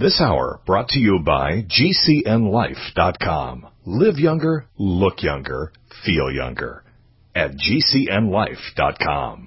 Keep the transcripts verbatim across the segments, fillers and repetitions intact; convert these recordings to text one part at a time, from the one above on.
This hour brought to you by G C N life dot com. Live younger, look younger, feel younger at G C N life dot com.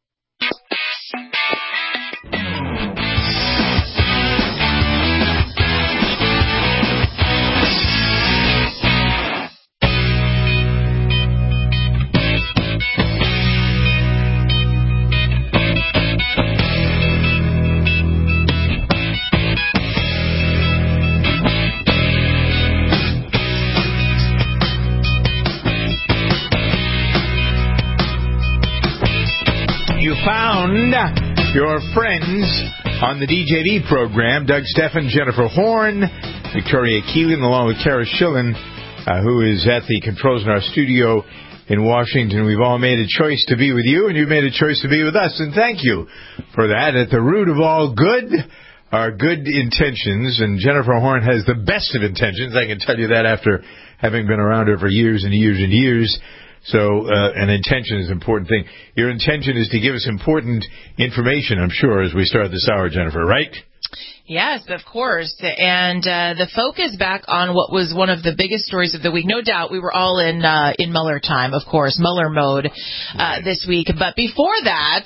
Found your friends on the D J D program, Doug Steffen, Jennifer Horn, Victoria Keelan, along with Kara Schillen, uh, who is at the controls in our studio in Washington. We've all made a choice to be with you, and you've made a choice to be with us, and thank you for that. At the root of all good are good intentions, and Jennifer Horn has the best of intentions. I can tell you that after having been around her for years and years and years. So uh, an intention is an important thing. Your intention is to give us important information, I'm sure, as we start this hour, Jennifer, right? Yes, of course. And uh, the focus back on what was one of the biggest stories of the week. No doubt we were all in uh, in Mueller time, of course, Mueller mode uh, this week. But before that,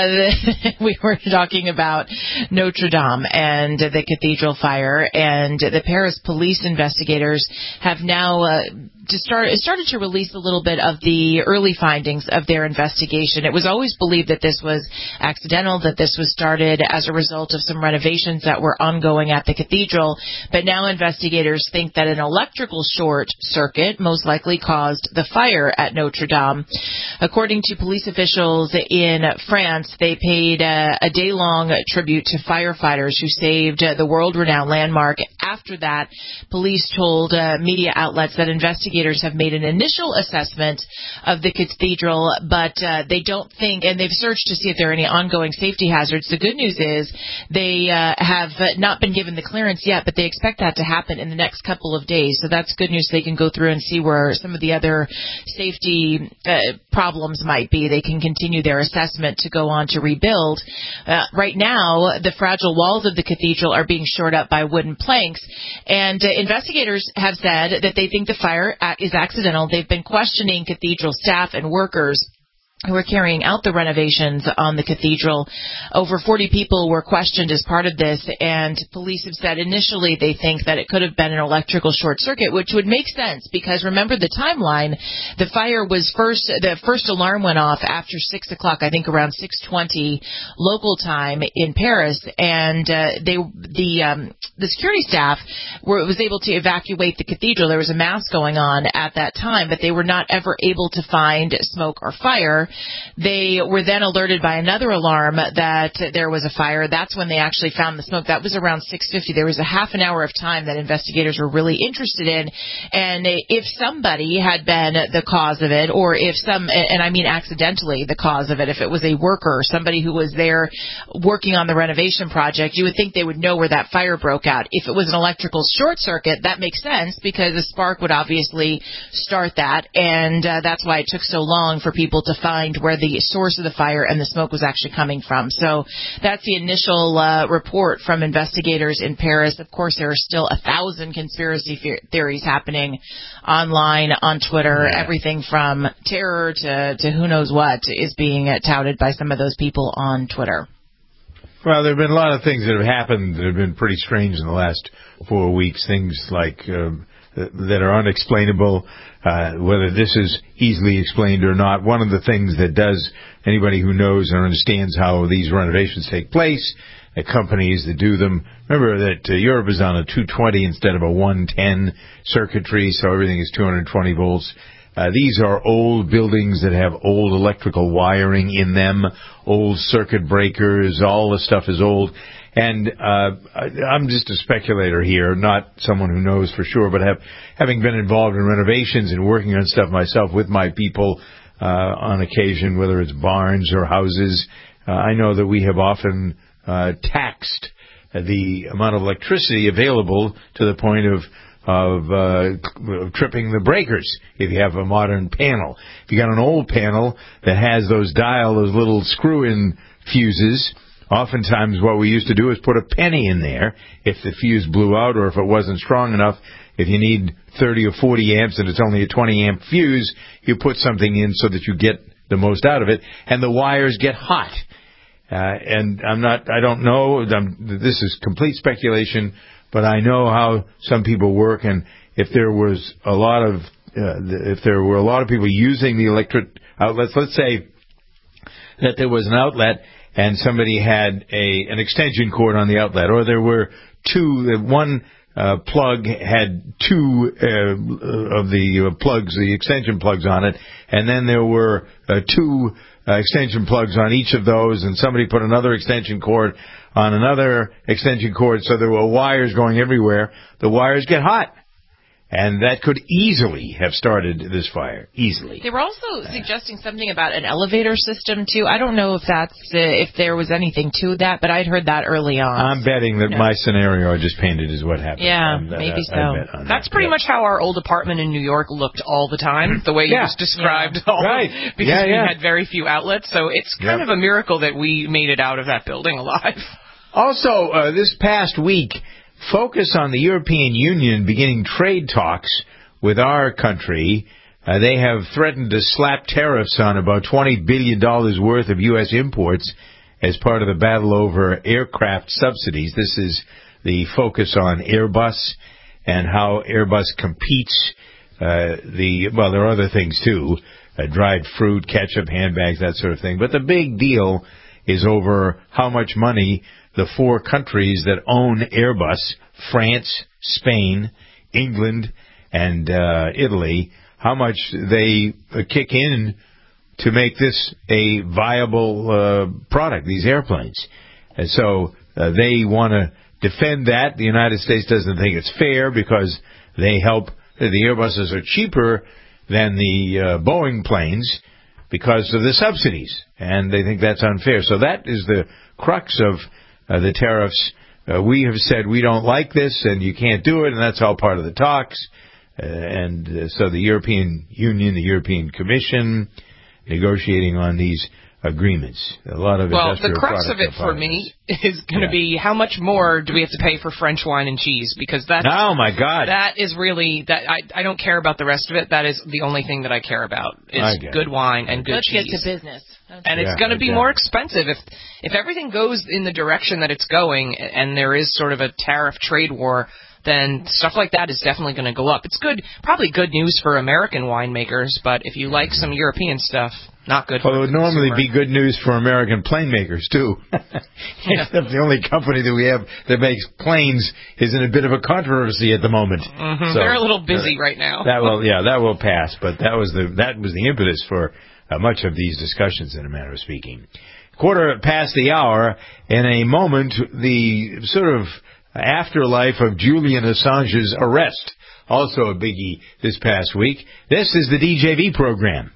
uh, we were talking about Notre Dame and the cathedral fire. And the Paris police investigators have now uh, to start, started to release a little bit of the early findings of their investigation. It was always believed that this was accidental, that this was started as a result of some renovations that were ongoing at the cathedral, but now investigators think that an electrical short circuit most likely caused the fire at Notre Dame. According to police officials in France, they paid a, a day-long tribute to firefighters who saved uh, the world-renowned landmark. After that, police told uh, media outlets that investigators have made an initial assessment of the cathedral, but uh, they don't think, and they've searched to see if there are any ongoing safety hazards. The good news is they uh, have not been given the clearance yet, but they expect that to happen in the next couple of days. So that's good news. They can go through and see where some of the other safety uh, problems might be. They can continue their assessment to go on to rebuild. Uh, right now, the fragile walls of the cathedral are being shored up by wooden planks, and uh, investigators have said that they think the fire is accidental. They've been questioning cathedral staff and workers who were carrying out the renovations on the cathedral. Over forty people were questioned as part of this, and police have said initially they think that it could have been an electrical short circuit, which would make sense because remember the timeline. The fire was first, the first alarm went off after six o'clock, I think around six twenty local time in Paris, and uh, they, the, um, the security staff were, was able to evacuate the cathedral. There was a mass going on at that time, but they were not ever able to find smoke or fire. They were then alerted by another alarm that there was a fire. That's when they actually found the smoke. That was around six fifty. There was a half an hour of time that investigators were really interested in. And if somebody had been the cause of it, or if some, and I mean accidentally the cause of it, if it was a worker, somebody who was there working on the renovation project, you would think they would know where that fire broke out. If it was an electrical short circuit, that makes sense because a spark would obviously start that. And uh, that's why it took so long for people to find where the source of the fire and the smoke was actually coming from. So that's the initial uh, report from investigators in Paris. Of course, there are still a thousand conspiracy fe- theories happening online, on Twitter. Yeah. Everything from terror to, to who knows what is being uh, touted by some of those people on Twitter. Well, there have been a lot of things that have happened that have been pretty strange in the last four weeks. Things like um, that are unexplainable, uh, whether this is easily explained or not. One of the things that does, anybody who knows and understands how these renovations take place, the companies that do them, remember that uh, Europe is on a two twenty instead of a one ten circuitry, so everything is two hundred twenty volts. Uh, these are old buildings that have old electrical wiring in them, old circuit breakers, all the stuff is old. And uh, I'm just a speculator here, not someone who knows for sure, but have, having been involved in renovations and working on stuff myself with my people uh, on occasion, whether it's barns or houses, uh, I know that we have often uh, taxed the amount of electricity available to the point of of uh, tripping the breakers if you have a modern panel. If you got an old panel that has those dial, those little screw-in fuses, oftentimes what we used to do is put a penny in there if the fuse blew out or if it wasn't strong enough. If you need thirty or forty amps and it's only a twenty amp fuse, you put something in so that you get the most out of it, and the wires get hot. Uh, and I'm not, I don't know, I'm, this is complete speculation, but I know how some people work, and if there was a lot of, uh, if there were a lot of people using the electric outlets, let's say that there was an outlet and somebody had a an extension cord on the outlet, or there were two, one uh, plug had two uh, of the uh, plugs, the extension plugs on it, and then there were uh, two uh, extension plugs on each of those, and somebody put another extension cord on another extension cord, so there were wires going everywhere. The wires get hot. And that could easily have started this fire, easily. They were also suggesting something about an elevator system, too. I don't know if that's uh, if there was anything to that, but I'd heard that early on. I'm betting that yeah. my scenario I just painted is what happened. Yeah, I'm, maybe I, so. I That's that. pretty yeah. much how our old apartment in New York looked all the time, the way you yeah. just described. Yeah. All right. Because yeah, yeah. we had very few outlets, so it's kind yep. of a miracle that we made it out of that building alive. Also, uh, this past week, focus on the European Union beginning trade talks with our country. Uh, they have threatened to slap tariffs on about twenty billion dollars worth of U S imports as part of the battle over aircraft subsidies. This is the focus on Airbus and how Airbus competes. Uh, the well, there are other things too, uh, dried fruit, ketchup, handbags, that sort of thing. But the big deal is over how much money the four countries that own Airbus, France, Spain, England, and uh, Italy, how much they uh, kick in to make this a viable uh, product, these airplanes. And so uh, they want to defend that. The United States doesn't think it's fair because they help, the Airbuses are cheaper than the uh, Boeing planes because of the subsidies, and they think that's unfair. So that is the crux of uh, the tariffs. Uh, we have said we don't like this and you can't do it, and that's all part of the talks. Uh, and uh, so the European Union, the European Commission, negotiating on these agreements. A lot of well, industrial the crux of it for components. me is going to yeah. be how much more do we have to pay for French wine and cheese? Because that's oh my God, that is really that I I don't care about the rest of it. That is the only thing that I care about is good wine and good Let's cheese. get to business. And yeah, it's going to be yeah. more expensive if if everything goes in the direction that it's going, and there is sort of a tariff trade war. Then stuff like that is definitely going to go up. It's good, probably good news for American winemakers, but if you like some European stuff, not good for well, it would the normally consumer. be good news for American plane makers, too. yeah. The only company that we have that makes planes is in a bit of a controversy at the moment. Mm-hmm. So, They're a little busy right now. That will, yeah, that will pass, but that was the that was the impetus for uh, much of these discussions, in a manner of speaking. Quarter past the hour, in a moment, the sort of afterlife of Julian Assange's arrest. Also a biggie this past week. This is the D J V program.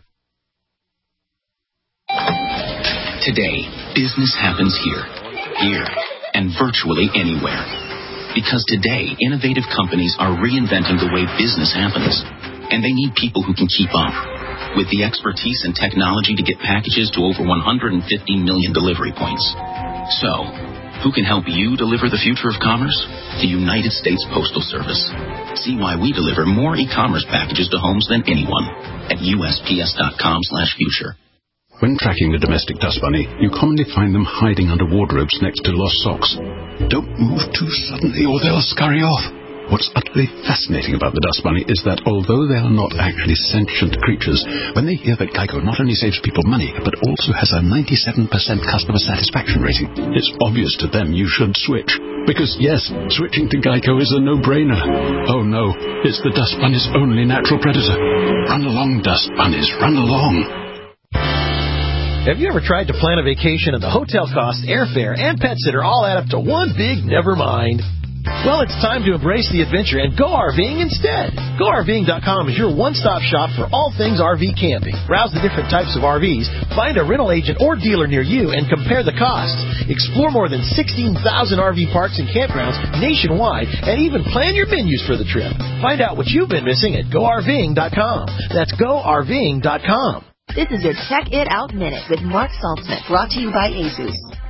Today, business happens here, here, and virtually anywhere. Because today, innovative companies are reinventing the way business happens. And they need people who can keep up. With the expertise and technology to get packages to over one hundred fifty million delivery points. So, who can help you deliver the future of commerce? The United States Postal Service. See why we deliver more e-commerce packages to homes than anyone at U S P S dot com slash future. When tracking the domestic dust bunny, you commonly find them hiding under wardrobes next to lost socks. Don't move too suddenly or they'll scurry off. What's utterly fascinating about the dust bunny is that although they are not actually sentient creatures, when they hear that Geico not only saves people money, but also has a ninety-seven percent customer satisfaction rating, it's obvious to them you should switch. Because yes, switching to Geico is a no-brainer. Oh no, it's the dust bunny's only natural predator. Run along, dust bunnies, run along. Have you ever tried to plan a vacation and the hotel costs, airfare, and pet sitter all add up to one big never mind? Well, it's time to embrace the adventure and go RVing instead. Go R V ing dot com is your one-stop shop for all things R V camping. Browse the different types of R Vs, find a rental agent or dealer near you, and compare the costs. Explore more than sixteen thousand R V parks and campgrounds nationwide, and even plan your menus for the trip. Find out what you've been missing at Go R V ing dot com. That's Go R V ing dot com. This is your Check It Out Minute with Mark Saltzman, brought to you by ASUS.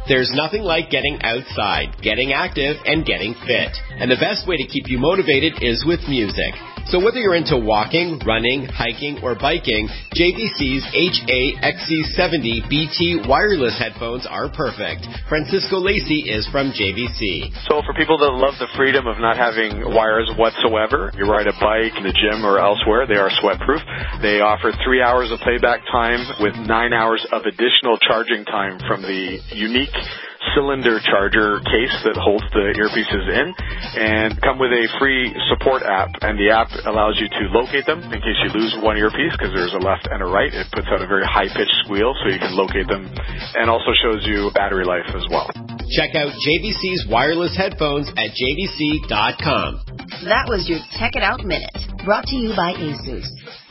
There's nothing like getting outside, getting active, and getting fit. And the best way to keep you motivated is with music. So whether you're into walking, running, hiking, or biking, J V C's H A X C seventy B T wireless headphones are perfect. Francisco Lacey is from J V C. So for people that love the freedom of not having wires whatsoever, you ride a bike in the gym or elsewhere, they are sweat-proof. They offer three hours of playback time with nine hours of additional charging time from the unique cylinder charger case that holds the earpieces in, and come with a free support app, and the app allows you to locate them in case you lose one earpiece, because there's a left and a right. It puts out a very high-pitched squeal so you can locate them, and also shows you battery life as well. Check out J V C's wireless headphones at j v c dot com. That was your Tech It Out Minute, brought to you by ASUS.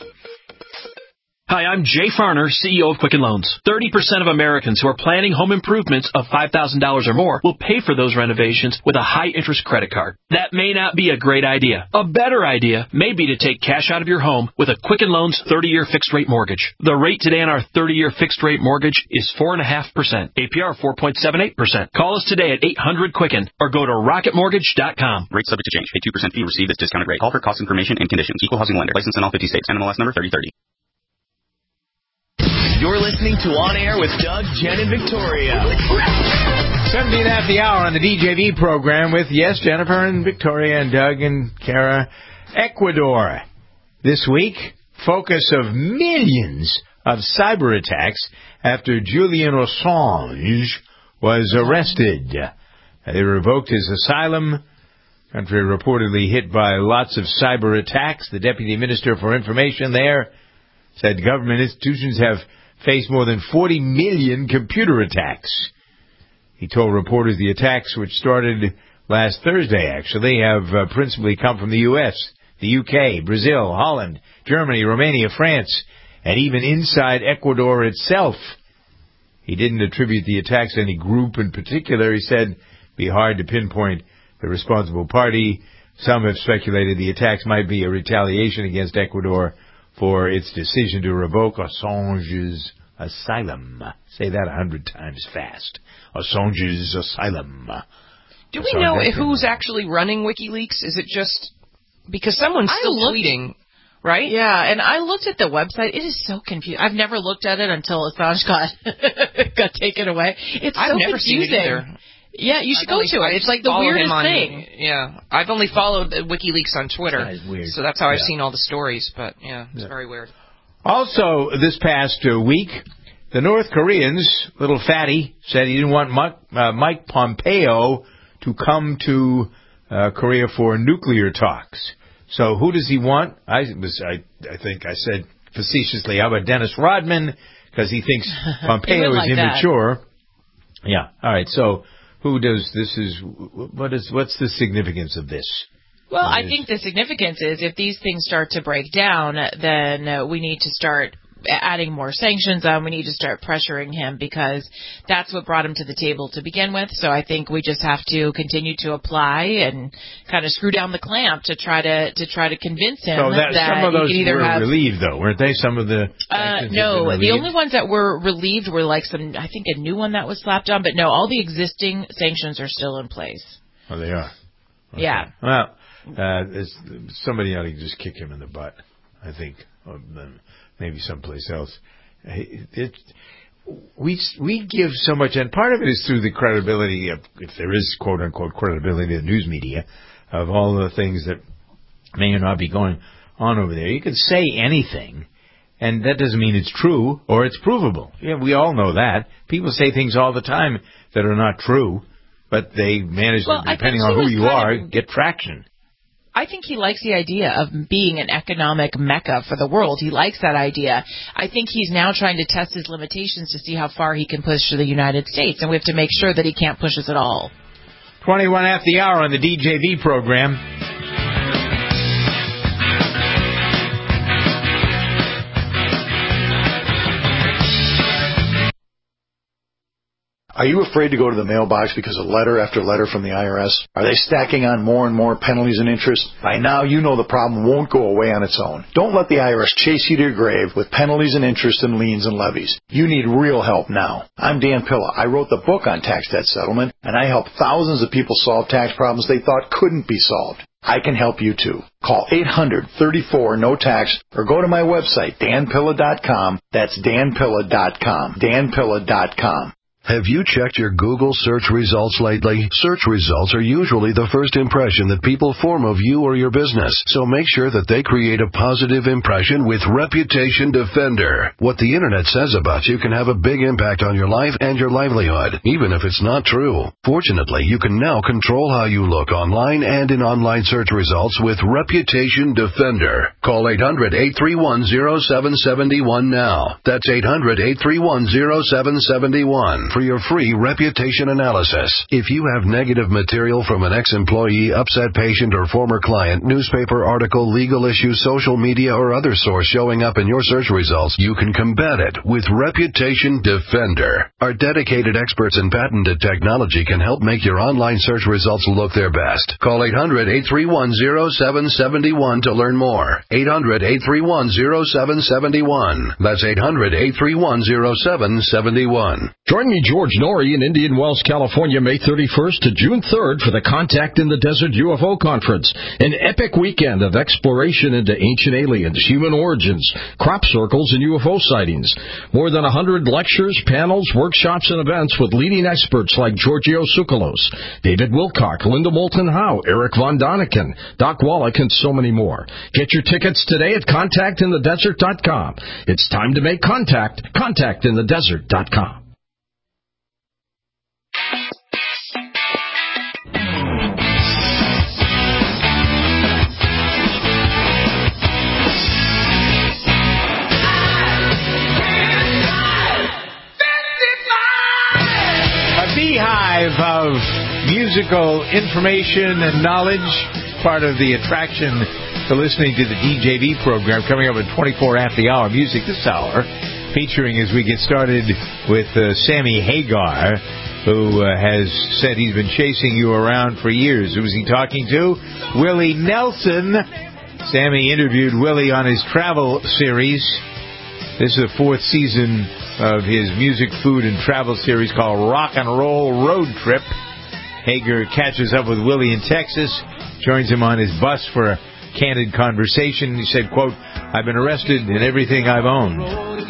Hi, I'm Jay Farner, C E O of Quicken Loans. thirty percent of Americans who are planning home improvements of five thousand dollars or more will pay for those renovations with a high-interest credit card. That may not be a great idea. A better idea may be to take cash out of your home with a Quicken Loans thirty-year fixed-rate mortgage. The rate today on our thirty-year fixed-rate mortgage is four point five percent. A P R four point seven eight percent. Call us today at eight hundred Quicken or go to rocket mortgage dot com. Rate subject to change. Pay two percent fee. Receive this discounted rate. Call for cost information and conditions. Equal housing lender. License in all fifty states. N M L S number thirty thirty. You're listening to On Air with Doug, Jen, and Victoria. seventeen at the hour on the D J V program with, yes, Jennifer and Victoria and Doug and Kara. Ecuador. This week, focus of millions of cyber attacks after Julian Assange was arrested. They revoked his asylum. Country reportedly hit by lots of cyber attacks. The Deputy Minister for Information there said government institutions have faced more than forty million computer attacks. He told reporters the attacks, which started last Thursday, actually, have uh, principally come from the U S, the U K, Brazil, Holland, Germany, Romania, France, and even inside Ecuador itself. He didn't attribute the attacks to any group in particular. He said it'd be hard to pinpoint the responsible party. Some have speculated the attacks might be a retaliation against Ecuador for its decision to revoke Assange's asylum. Say that a hundred times fast. Assange's asylum. Do we know who's actually running WikiLeaks? Is it just because someone's still looked, tweeting, right? Yeah, and I looked at the website. It is so confusing. I've never looked at it until Assange got got taken away. It's I've so never confusing. Seen it either. Yeah, you should I've go only, to it. It's like the weirdest on, thing. Yeah, I've only followed WikiLeaks on Twitter, That is weird. so that's how I've yeah. seen all the stories. But yeah, it's yeah. very weird. Also, this past uh, week, the North Koreans, little fatty, said he didn't want Mike, uh, Mike Pompeo to come to uh, Korea for nuclear talks. So who does he want? I was, I, I think I said facetiously, how about Dennis Rodman? Because he thinks Pompeo is like immature. That. Yeah. All right. So who does this? Is what is what's the significance of this? Well, I think the significance is if these things start to break down, then uh, we need to start adding more sanctions on. We need to start pressuring him because that's what brought him to the table to begin with. So I think we just have to continue to apply and kind of screw down the clamp to try to to try to convince him so that, that some of those he can either were have, relieved, though, weren't they? Some of the uh, no, the only ones that were relieved were like some, I think, a new one that was slapped on. But no, all the existing sanctions are still in place. Oh, they are. Okay. Yeah. Well, uh, somebody ought to just kick him in the butt, I think. Or maybe someplace else. It, we we give so much, and part of it is through the credibility of, if there is quote unquote credibility of the news media, of all the things that may or not be going on over there. You can say anything, and that doesn't mean it's true or it's provable. Yeah, we all know that. People say things all the time that are not true, but they manage well, to, depending on who you are, of, get traction. I think he likes the idea of being an economic mecca for the world. He likes that idea. I think he's now trying to test his limitations to see how far he can push to the United States, and we have to make sure that he can't push us at all. twenty-one at the hour on the D J V program. Are you afraid to go to the mailbox because of letter after letter from the I R S? Are they stacking on more and more penalties and interest? By now, you know the problem won't go away on its own. Don't let the I R S chase you to your grave with penalties and interest and liens and levies. You need real help now. I'm Dan Pilla. I wrote the book on tax debt settlement, and I help thousands of people solve tax problems they thought couldn't be solved. I can help you too. Call eight hundred, thirty-four, no tax or go to my website, dan pilla dot com. That's dan pilla dot com. dan pilla dot com. Have you checked your Google search results lately? Search results are usually the first impression that people form of you or your business, so make sure that they create a positive impression with Reputation Defender. What the Internet says about you can have a big impact on your life and your livelihood, even if it's not true. Fortunately, you can now control how you look online and in online search results with Reputation Defender. Call eight hundred, eight three one, zero seven seven one now. That's eight hundred, eight three one, zero seven seven one. For your free reputation analysis. If you have negative material from an ex-employee, upset patient, or former client, newspaper article, legal issue, social media, or other source showing up in your search results, you can combat it with Reputation Defender. Our dedicated experts in patented technology can help make your online search results look their best. Call eight hundred, eight three one, zero seven seven one to learn more. eight hundred, eight three one, zero seven seven one. That's eight hundred, eight three one, zero seven seven one. Join me, George Norrie, in Indian Wells, California, May thirty-first to June third for the Contact in the Desert U F O Conference, an epic weekend of exploration into ancient aliens, human origins, crop circles, and U F O sightings. More than one hundred lectures, panels, workshops, and events with leading experts like Giorgio Tsoukalos, David Wilcock, Linda Moulton Howe, Eric Von Daniken, Doc Wallach, and so many more. Get your tickets today at contact in the desert dot com. It's time to make contact. contact in the desert dot com. Beehive of musical information and knowledge, part of the attraction to listening to the D J V program, coming up at twenty-four after the hour. Music this hour, featuring as we get started with uh, Sammy Hagar, who uh, has said he's been chasing you around for years. Who was he talking to? Willie Nelson. Sammy interviewed Willie on his travel series. This is the fourth season of his music, food, and travel series called Rock and Roll Road Trip. Hager catches up with Willie in Texas, joins him on his bus for a candid conversation. He said, quote, "I've been arrested in everything I've owned."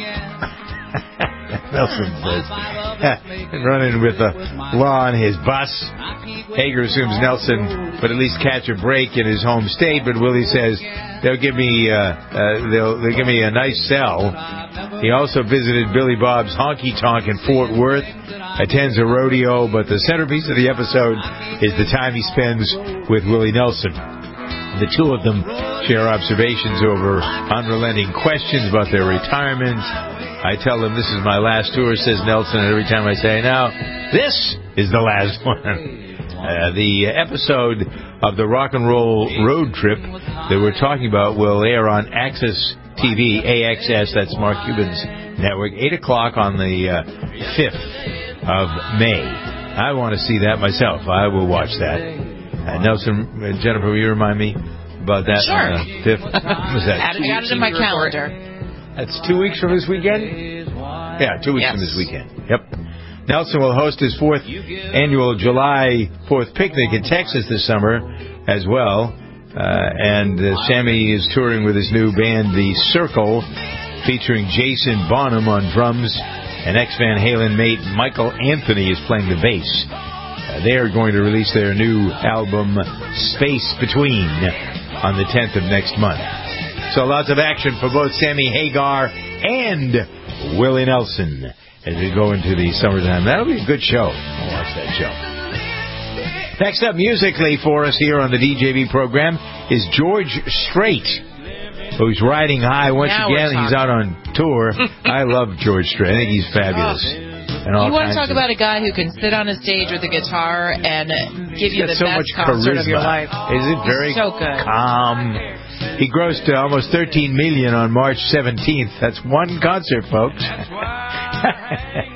Nelson says, running with the law on his bus. Hager assumes Nelson would at least catch a break in his home state, but Willie says they'll give me uh, uh, they'll they'll give me a nice cell. He also visited Billy Bob's Honky Tonk in Fort Worth, attends a rodeo, but the centerpiece of the episode is the time he spends with Willie Nelson. The two of them share observations over unrelenting questions about their retirement. I tell them this is my last tour, says Nelson, and every time I say, now, this is the last one. Uh, the episode of the Rock and Roll Road Trip that we're talking about will air on Access T V, A X S, that's Mark Cuban's network, eight o'clock on the uh, fifth of May. I want to see that myself. I will watch that. Uh, Nelson, uh, Jennifer, will you remind me about that? Sure. On the fifth? Was that? Add it, add it in my calendar. That's two weeks from this weekend? Yeah, two weeks yes. from this weekend. Yep. Nelson will host his fourth annual July fourth picnic in Texas this summer as well. Uh, and uh, Sammy is touring with his new band, The Circle, featuring Jason Bonham on drums, and ex-Van Halen mate Michael Anthony is playing the bass. Uh, they are going to release their new album, Space Between, on the tenth of next month. So lots of action for both Sammy Hagar and Willie Nelson as we go into the summertime. That'll be a good show. I'll watch that show. Next up musically for us here on the D J V program is George Strait, who's riding high once now again. He's out on tour. I love George Strait. I think he's fabulous. And all you want to talk of... about a guy who can sit on a stage with a guitar and give you the so best concert charisma. of your life. Is it very so good. calm? He grossed uh, almost thirteen million dollars on March seventeenth. That's one concert, folks.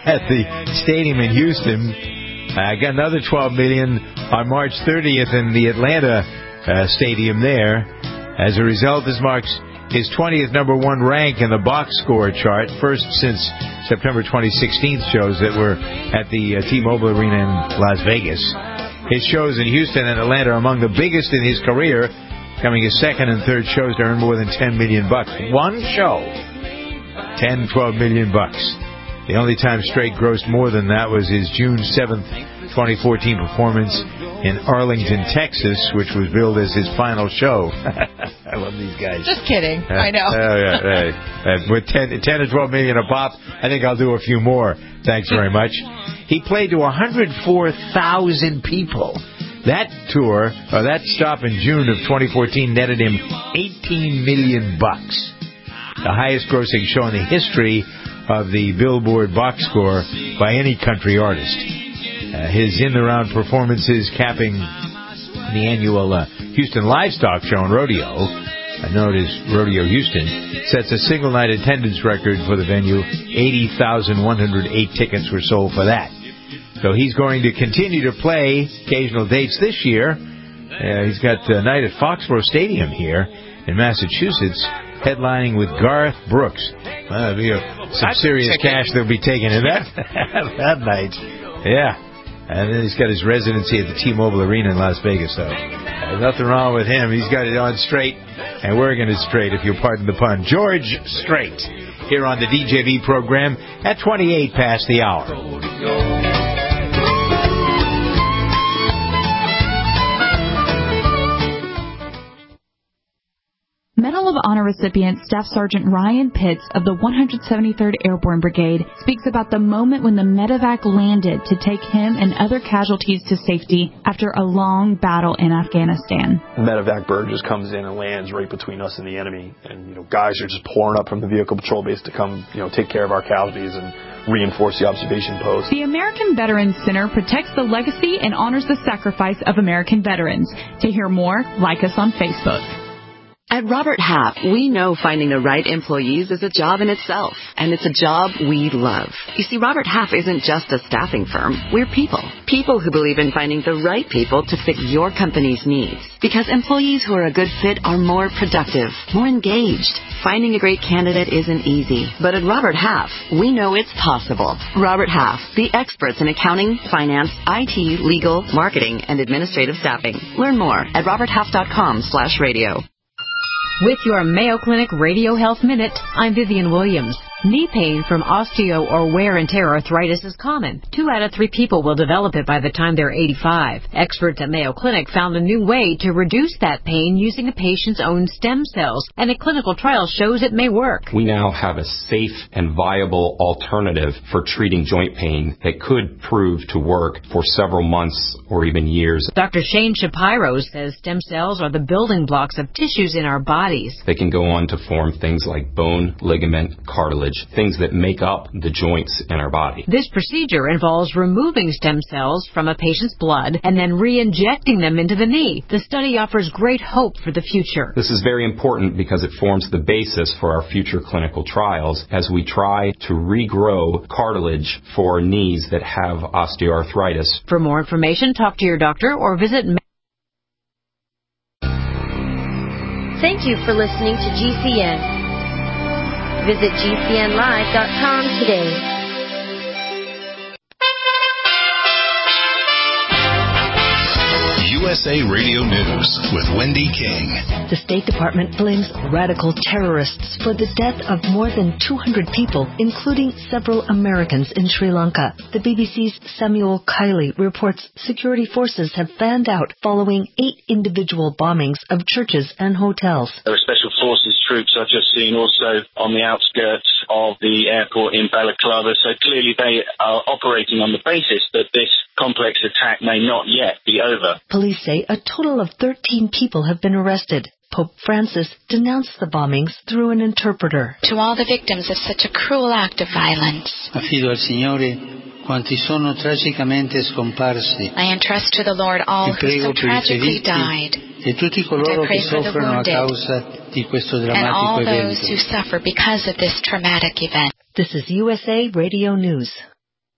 at the stadium in Houston. I uh, got another twelve million dollars on March thirtieth in the Atlanta uh, stadium there. As a result, this marks his twentieth number one rank in the box score chart, first since September twenty sixteen shows that were at the uh, T-Mobile Arena in Las Vegas. His shows in Houston and Atlanta are among the biggest in his career, coming his second and third shows to earn more than ten million bucks. One show, ten, twelve million bucks. The only time Strait grossed more than that was his June seventh, twenty fourteen performance in Arlington, Texas, which was billed as his final show. I love these guys. Just kidding. Uh, I know. Oh, yeah, right. uh, with ten, ten or twelve million a pop, I think I'll do a few more. Thanks very much. He played to one hundred four thousand people. That tour, or that stop in June of twenty fourteen, netted him eighteen million bucks. The highest grossing show in the history of the Billboard box score by any country artist. Uh, his in-the-round performances capping the annual uh, Houston Livestock Show and Rodeo, uh, known as Rodeo Houston, sets a single-night attendance record for the venue. eighty thousand one hundred eight tickets were sold for that. So he's going to continue to play occasional dates this year. Uh, he's got a night at Foxborough Stadium here in Massachusetts, headlining with Garth Brooks. Uh, be a, some serious cash they'll be taking in that that night. Yeah. And then he's got his residency at the T-Mobile Arena in Las Vegas. So there's nothing wrong with him. He's got it on straight, and working it straight, if you'll pardon the pun. George Strait, here on the D J V program at twenty-eight past the hour. Medal of Honor recipient Staff Sergeant Ryan Pitts of the one hundred seventy-third Airborne Brigade speaks about the moment when the medevac landed to take him and other casualties to safety after a long battle in Afghanistan. The medevac bird just comes in and lands right between us and the enemy, and you know, guys are just pouring up from the vehicle patrol base to come, you know, take care of our casualties and reinforce the observation post. The American Veterans Center protects the legacy and honors the sacrifice of American veterans. To hear more, like us on Facebook. At Robert Half, we know finding the right employees is a job in itself, and it's a job we love. You see, Robert Half isn't just a staffing firm. We're people. People who believe in finding the right people to fit your company's needs. Because employees who are a good fit are more productive, more engaged. Finding a great candidate isn't easy. But at Robert Half, we know it's possible. Robert Half, the experts in accounting, finance, I T, legal, marketing, and administrative staffing. Learn more at roberthalf.com slash radio. With your Mayo Clinic Radio Health Minute, I'm Vivian Williams. Knee pain from osteo or wear and tear arthritis is common. Two out of three people will develop it by the time they're eighty-five. Experts at Mayo Clinic found a new way to reduce that pain using a patient's own stem cells, and a clinical trial shows it may work. We now have a safe and viable alternative for treating joint pain that could prove to work for several months or even years. Doctor Shane Shapiro says stem cells are the building blocks of tissues in our bodies. They can go on to form things like bone, ligament, cartilage, things that make up the joints in our body. This procedure involves removing stem cells from a patient's blood and then re-injecting them into the knee. The study offers great hope for the future. This is very important because it forms the basis for our future clinical trials as we try to regrow cartilage for knees that have osteoarthritis. For more information, talk to your doctor or visit. Thank you for listening to G C N. Visit G C N live dot com today. U S A Radio News with Wendy King. The State Department blames radical terrorists for the death of more than two hundred people, including several Americans in Sri Lanka. The B B C's Samuel Kiley reports security forces have fanned out following eight individual bombings of churches and hotels. There are special forces troops I've just seen also on the outskirts of the airport in Balaclava, so clearly they are operating on the basis that this complex attack may not yet be over. Police say a total of thirteen people have been arrested. Pope Francis denounced the bombings through an interpreter. To all the victims of such a cruel act of violence, affido al Signore quanti sono tragicamente scomparsi. I entrust to the Lord all who so tragically died, e tutti coloro che soffrono a causa di questo drammatico and all evento. those who suffer because of this traumatic event. This is U S A Radio News.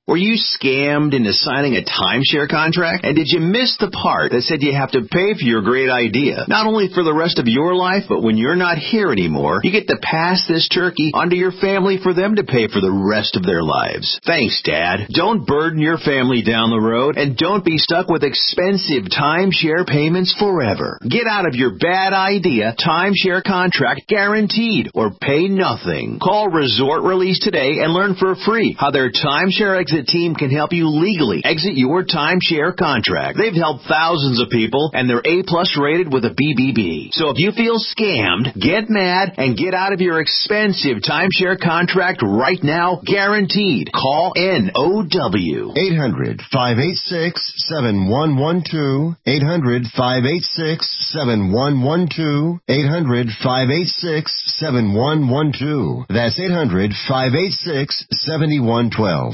Were you scammed into signing a timeshare contract? And did you miss the part that said you have to pay for your great idea? Not only for the rest of your life, but when you're not here anymore, you get to pass this turkey onto your family for them to pay for the rest of their lives. Thanks, Dad. Don't burden your family down the road, and don't be stuck with expensive timeshare payments forever. Get out of your bad idea timeshare contract guaranteed, or pay nothing. Call Resort Release today and learn for free how their timeshare exit team can help you legally exit your timeshare contract. They've helped thousands of people, and they're A-plus rated with a B B B. So if you feel scammed, get mad and get out of your expensive timeshare contract right now, guaranteed. Call N O W. eight hundred, five eight six, seven one one two. eight hundred, five eight six, seven one one two. eight hundred, five eight six, seven one one two. That's eight hundred, five eight six, seven one one two.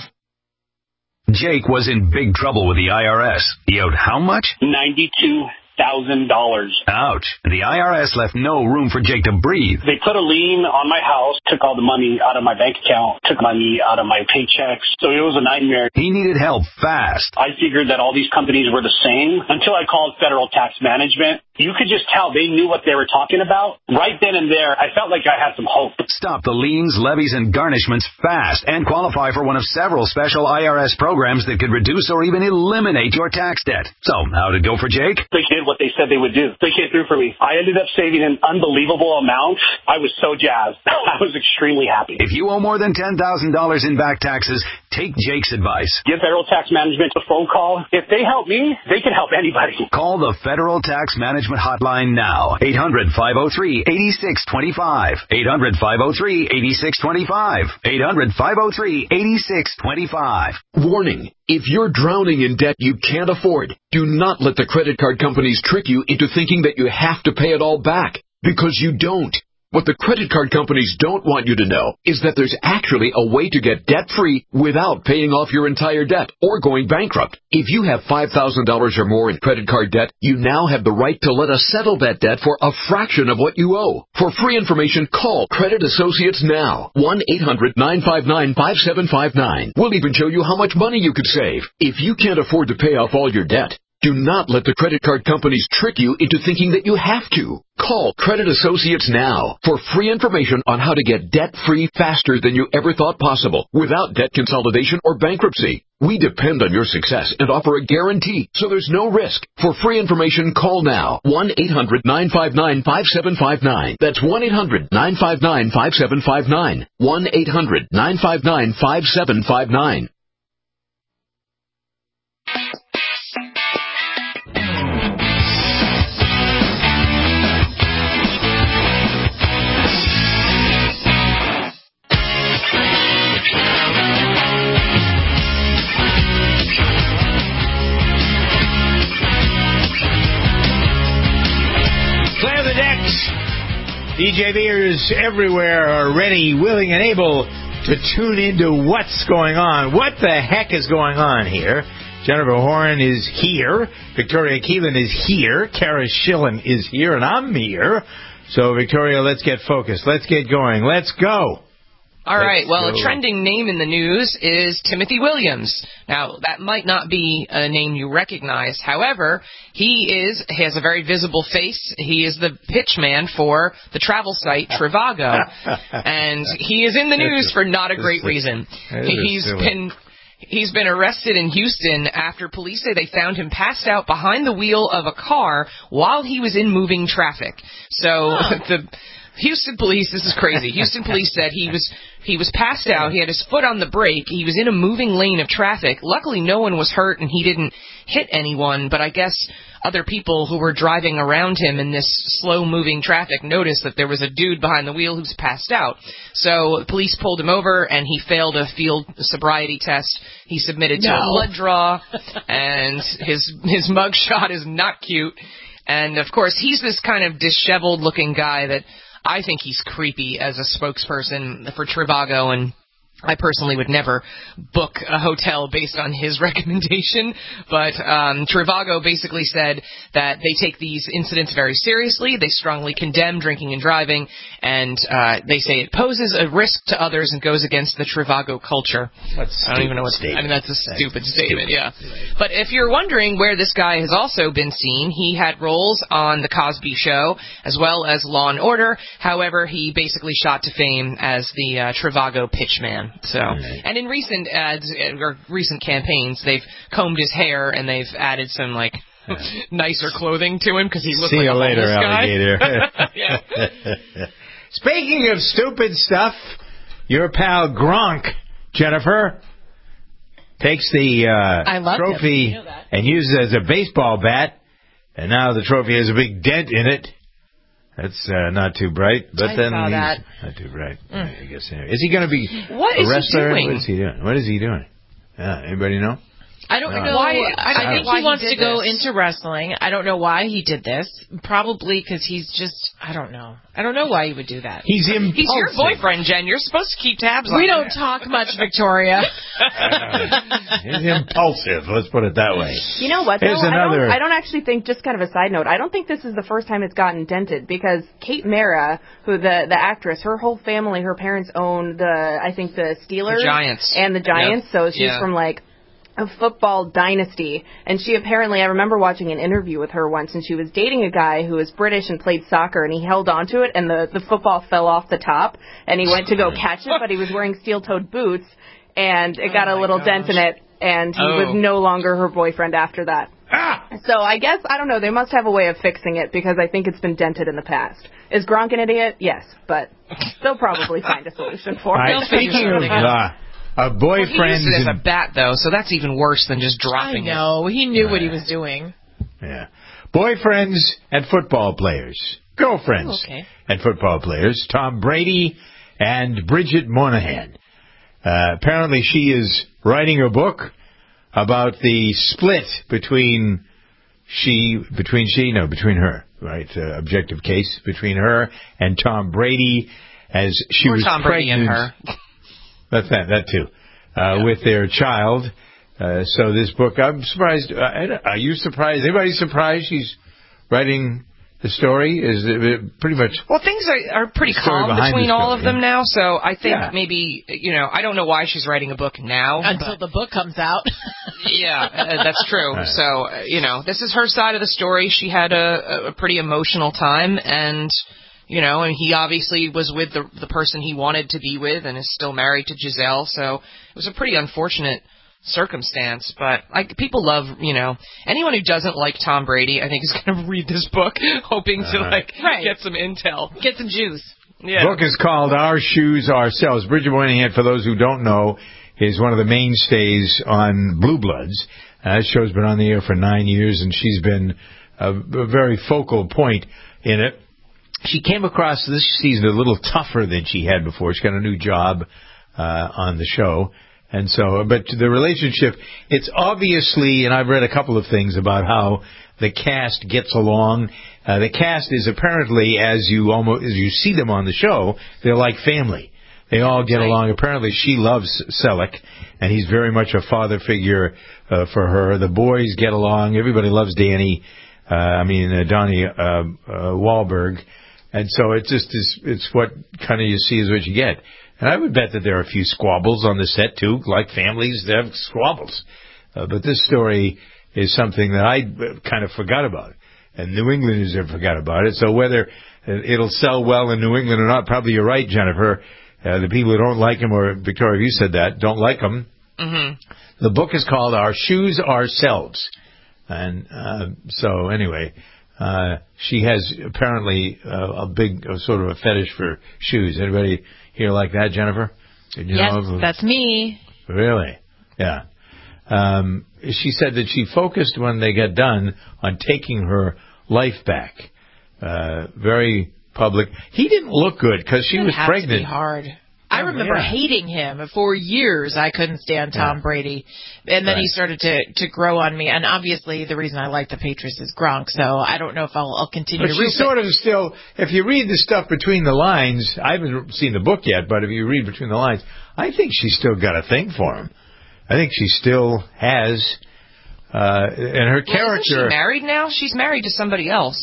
Jake was in big trouble with the I R S. He owed how much? ninety-two thousand dollars. Ouch. The I R S left no room for Jake to breathe. They put a lien on my house, took all the money out of my bank account, took money out of my paychecks. So it was a nightmare. He needed help fast. I figured that all these companies were the same until I called Federal Tax Management. You could just tell they knew what they were talking about. Right then and there, I felt like I had some hope. Stop the liens, levies, and garnishments fast and qualify for one of several special I R S programs that could reduce or even eliminate your tax debt. So, how'd it go for Jake? They did what they said they would do. They came through for me. I ended up saving an unbelievable amount. I was so jazzed. I was extremely happy. If you owe more than ten thousand dollars in back taxes, take Jake's advice. Give Federal Tax Management a phone call. If they help me, they can help anybody. Call the Federal Tax Management hotline now. eight hundred, five oh three, eight six two five. eight hundred, five oh three, eight six two five. eight hundred, five oh three, eight six two five. Warning. If you're drowning in debt you can't afford, do not let the credit card companies trick you into thinking that you have to pay it all back, because you don't. What the credit card companies don't want you to know is that there's actually a way to get debt-free without paying off your entire debt or going bankrupt. If you have five thousand dollars or more in credit card debt, you now have the right to let us settle that debt for a fraction of what you owe. For free information, call Credit Associates now. one eight hundred, nine five nine, five seven five nine. We'll even show you how much money you could save. If you can't afford to pay off all your debt, do not let the credit card companies trick you into thinking that you have to. Call Credit Associates now for free information on how to get debt-free faster than you ever thought possible without debt consolidation or bankruptcy. We depend on your success and offer a guarantee, so there's no risk. For free information, call now. one eight hundred, nine five nine, five seven five nine. That's one eight hundred, nine five nine, five seven five nine. one eight hundred, nine five nine, five seven five nine. D J Beers everywhere are ready, willing, and able to tune into what's going on. What the heck is going on here? Jennifer Horan is here. Victoria Keelan is here. Kara Schillen is here, and I'm here. So, Victoria, let's get focused. Let's get going. Let's go. All right. Let's Well, go. a trending name in the news is Timothy Williams. Now, that might not be a name you recognize. However, he is he has a very visible face. He is the pitch man for the travel site Trivago, and he is in the news for not a great reason. He's been He's been arrested in Houston after police say they found him passed out behind the wheel of a car while he was in moving traffic. So the Houston police, this is crazy. Houston police said he was he was passed out. He had his foot on the brake. He was in a moving lane of traffic. Luckily, no one was hurt and he didn't hit anyone. But I guess other people who were driving around him in this slow-moving traffic noticed that there was a dude behind the wheel who was passed out. So the police pulled him over, and he failed a field sobriety test. He submitted to No. a blood draw, and his his mug shot is not cute. And, of course, he's this kind of disheveled-looking guy that I think he's creepy as a spokesperson for Trivago, and I personally would never book a hotel based on his recommendation, but um, Trivago basically said that they take these incidents very seriously. They strongly condemn drinking and driving, and uh, they say it poses a risk to others and goes against the Trivago culture. That's I don't even know what statement. I mean, that's a stupid that's statement, stupid. yeah. But if you're wondering where this guy has also been seen, he had roles on The Cosby Show as well as Law and Order. However, he basically shot to fame as the uh, Trivago pitchman. So, right. And in recent ads or recent campaigns, they've combed his hair and they've added some like yeah. nicer clothing to him because he looks See like you a later, alligator. guy. Speaking of stupid stuff, your pal Gronk, Jennifer, takes the uh, trophy you know and uses it as a baseball bat, and now the trophy has a big dent in it. That's uh, not too bright, but I then saw he's that. not too bright. Mm. I guess anyway. Is he going to be what a is wrestler? He doing? What is he doing? What is he doing? Yeah, anybody know? I don't no. know. Why, I, I think why he wants he to go this. into wrestling. I don't know why he did this. Probably because he's just, I don't know. I don't know why he would do that. He's impulsive. He's your boyfriend, Jen. You're supposed to keep tabs on We him. don't talk much, Victoria. uh, he's impulsive. Let's put it that way. You know what, though? Here's I, another... don't, I don't actually think, just kind of a side note, I don't think this is the first time it's gotten dented, because Kate Mara, who the the actress, her whole family, her parents own the, I think, the Steelers. The Giants. And the Giants, yep. so she's yeah. from, like, a football dynasty, and she apparently, I remember watching an interview with her once, and she was dating a guy who was British and played soccer, and he held onto it, and the, the football fell off the top, and he went to go catch it, but he was wearing steel-toed boots, and it oh got a little gosh. dent in it, and he oh. was no longer her boyfriend after that. Ah! So I guess, I don't know, they must have a way of fixing it, because I think it's been dented in the past. Is Gronk an idiot? Yes, but they'll probably find a solution for right, it. speaking of uh, a boyfriend... Well, he used it as a bat, though, so that's even worse than just dropping I know. it. He knew uh, what he was doing. Yeah. Boyfriends and football players. Girlfriends oh, okay. and football players. Tom Brady and Bridget Moynahan. Uh, apparently she is writing a book about the split between she, between she, no, between her, right? Uh, objective case between her and Tom Brady as she or was Tom pregnant. Brady and her. That's that, that too. Uh, yeah. With their child. Uh, so this book, I'm surprised. Uh, are you surprised? Anybody surprised she's writing the story? Is it pretty much? Well, things are, are pretty calm between all of them now. So I think yeah. maybe, you know, I don't know why she's writing a book now. Until the book comes out. yeah, uh, that's true. Right. So, uh, you know, this is her side of the story. She had a, a pretty emotional time, and... You know, and he obviously was with the the person he wanted to be with and is still married to Giselle, so it was a pretty unfortunate circumstance. But like people love, you know, anyone who doesn't like Tom Brady, I think is going to read this book hoping uh-huh. to, like, right. get some intel. Get some juice. Yeah. The book is called Our Shoes Ourselves. Bridget Moynahan, for those who don't know, is one of the mainstays on Blue Bloods. Uh, that show's been on the air for nine years, and she's been a, a very focal point in it. She came across this season a little tougher than she had before. She got a new job uh, on the show. And so, but the relationship, it's obviously, and I've read a couple of things about how the cast gets along. Uh, the cast is apparently, as you almost, as you see them on the show, they're like family. They all get right. along. Apparently she loves Selleck, and he's very much a father figure uh, for her. The boys get along. Everybody loves Danny, uh, I mean, uh, Donnie uh, uh, Wahlberg. And so it's just is it's what kind of you see is what you get. And I would bet that there are a few squabbles on the set too, like families that have squabbles. Uh, but this story is something that I kind of forgot about, and New Englanders have forgot about it. So whether it'll sell well in New England or not, probably you're right, Jennifer. Uh, the people who don't like him, or Victoria, you said that, don't like him. Mm-hmm. The book is called Our Shoes Ourselves. And uh, so anyway... Uh, she has apparently uh, a big, uh, sort of a fetish for shoes. Anybody here like that, Jennifer? Did you yes, know? That's me. Really? Yeah. Um, she said that she focused when they got done on taking her life back. Uh, very public. He didn't look good because she it was have pregnant. To be hard. I remember yeah. hating him for years. I couldn't stand Tom Yeah. Brady. And then Right. he started to, to grow on me. And obviously the reason I like the Patriots is Gronk, so I don't know if I'll, I'll continue But to root. she's sort of still, if you read the stuff between the lines, I haven't seen the book yet, but if you read between the lines, I think she's still got a thing for him. I think she still has, uh, and her Well, character. Isn't she married now? She's married to somebody else.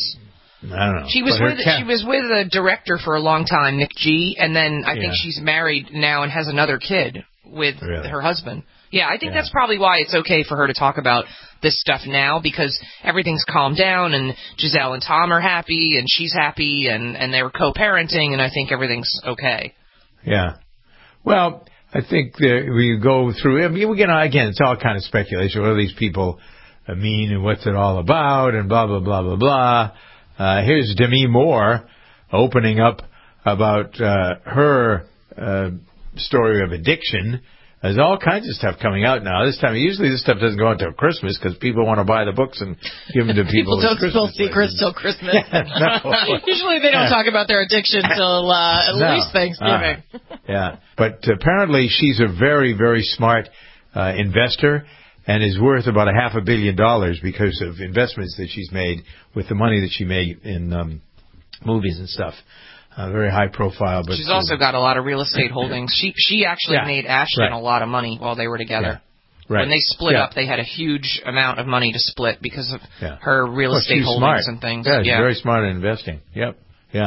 I don't know. She was But her with ca- she was with a director for a long time, Nick G, and then I think Yeah. she's married now and has another kid with Really? her husband. Yeah, I think Yeah. that's probably why it's okay for her to talk about this stuff now, because everything's calmed down and Giselle and Tom are happy and she's happy and, and they were co-parenting and I think everything's okay. Yeah. Well, I think that we go through, I mean, we get, again, it's all kind of speculation. What do these people mean and what's it all about and blah, blah, blah, blah, blah. Uh, here's Demi Moore opening up about uh, her uh, story of addiction. There's all kinds of stuff coming out now. This time, usually this stuff doesn't go until Christmas because people want to buy the books and give them to people. People don't as spill Christmas secrets presents. till Christmas. No. Usually they don't Yeah. talk about their addiction till uh, at No. least Thanksgiving. Uh, yeah, but apparently she's a very, very smart uh, investor and is worth about a half a billion dollars because of investments that she's made with the money that she made in um, movies and stuff. Uh, very high profile. But She's also got a lot of real estate holdings. She she actually Yeah. made Ashton Right. a lot of money while they were together. Right. When they split Yeah. up, they had a huge amount of money to split because of Yeah. her real Well, estate she's holdings smart. and things. Yeah, she's very smart in investing. Yep. Yeah.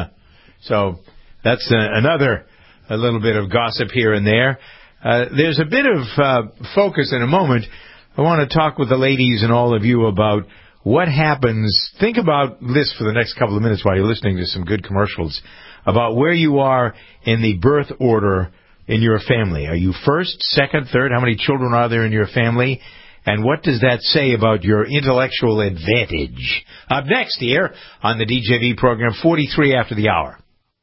So that's uh, another a little bit of gossip here and there. Uh, there's a bit of uh, focus in a moment. I want to talk with the ladies and all of you about what happens. Think about this for the next couple of minutes while you're listening to some good commercials about where you are in the birth order in your family. Are you first, second, third? How many children are there in your family? And what does that say about your intellectual advantage? Up next here on the D J V program, forty-three after the hour.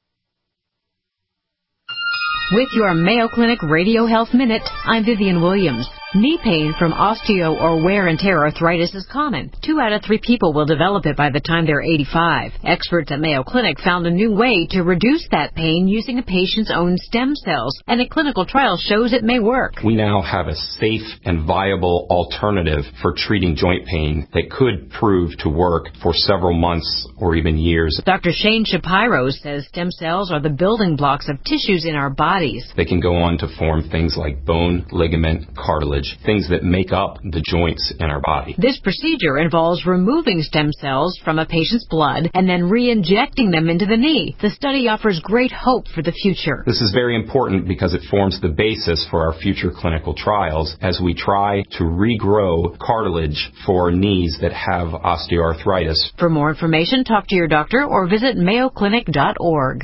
With your Mayo Clinic Radio Health Minute, I'm Vivian Williams. Knee pain from osteo or wear and tear arthritis is common. Two out of three people will develop it by the time they're eighty-five. Experts at Mayo Clinic found a new way to reduce that pain using a patient's own stem cells, and a clinical trial shows it may work. We now have a safe and viable alternative for treating joint pain that could prove to work for several months or even years. Doctor Shane Shapiro says stem cells are the building blocks of tissues in our bodies. They can go on to form things like bone, ligament, cartilage, things that make up the joints in our body. This procedure involves removing stem cells from a patient's blood and then re-injecting them into the knee. The study offers great hope for the future. This is very important because it forms the basis for our future clinical trials as we try to regrow cartilage for knees that have osteoarthritis. For more information, talk to your doctor or visit mayo clinic dot org.